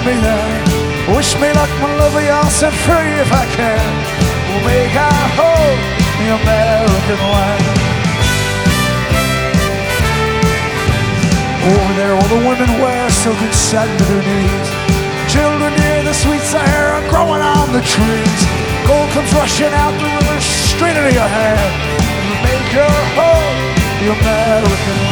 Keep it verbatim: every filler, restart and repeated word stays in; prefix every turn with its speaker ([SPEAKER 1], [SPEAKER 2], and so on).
[SPEAKER 1] me then. Wish me luck, my lovely, I'll set free if I can. We'll make our home the American land. Over there all the women wear silken satin to their knees. Children near the sweet Sahara growing on the trees. Gold comes rushing out the river straight into your hand. We'll make your home the American